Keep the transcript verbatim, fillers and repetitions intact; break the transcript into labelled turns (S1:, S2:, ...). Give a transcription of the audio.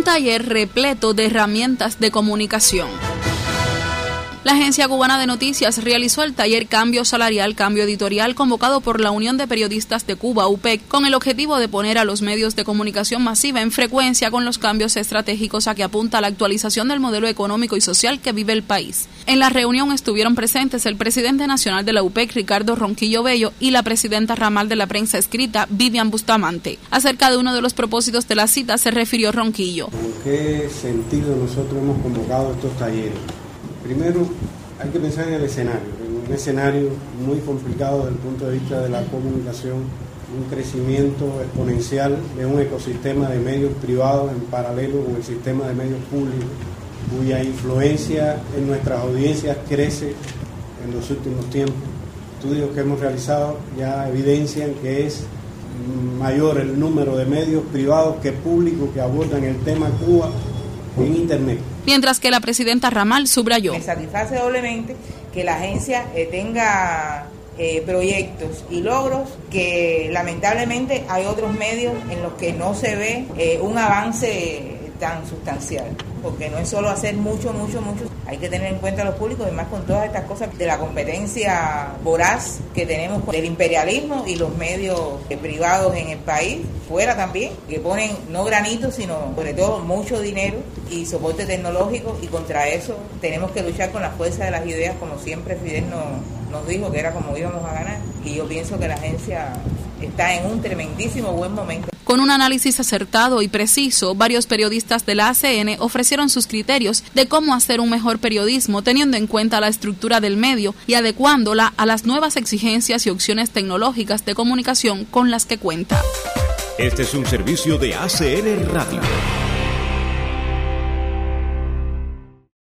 S1: taller repleto de herramientas de comunicación. La Agencia Cubana de Noticias realizó el taller Cambio Salarial, Cambio Editorial, convocado por la Unión de Periodistas de Cuba, U P E C, con el objetivo de poner a los medios de comunicación masiva en frecuencia con los cambios estratégicos a que apunta la actualización del modelo económico y social que vive el país. En la reunión estuvieron presentes el presidente nacional de la U P E C, Ricardo Ronquillo Bello, y la presidenta ramal de la prensa escrita, Vivian Bustamante. Acerca de uno de los propósitos de la cita se refirió Ronquillo.
S2: ¿En qué sentido nosotros hemos convocado estos talleres? Primero, hay que pensar en el escenario, en un escenario muy complicado desde el punto de vista de la comunicación, un crecimiento exponencial de un ecosistema de medios privados en paralelo con el sistema de medios públicos, cuya influencia en nuestras audiencias crece en los últimos tiempos. Estudios que hemos realizado ya evidencian que es mayor el número de medios privados que públicos que abordan el tema Cuba en Internet.
S1: Mientras que la presidenta ramal subrayó.
S3: Me satisface doblemente que la agencia eh, tenga eh, proyectos y logros que lamentablemente hay otros medios en los que no se ve eh, un avance tan sustancial, porque no es solo hacer mucho, mucho, mucho, hay que tener en cuenta a los públicos, además con todas estas cosas de la competencia voraz que tenemos con el imperialismo y los medios eh, privados en el país, fuera también, que ponen no granitos, sino sobre todo mucho dinero y soporte tecnológico, y contra eso tenemos que luchar con la fuerza de las ideas, como siempre Fidel nos, nos dijo que era como íbamos a ganar, y yo pienso que la agencia está en un tremendísimo buen momento.
S1: Con un análisis acertado y preciso, varios periodistas de la A C N ofrecieron sus criterios de cómo hacer un mejor periodismo, teniendo en cuenta la estructura del medio y adecuándola a las nuevas exigencias y opciones tecnológicas de comunicación con las que cuenta.
S4: Este es un servicio de A C N Radio.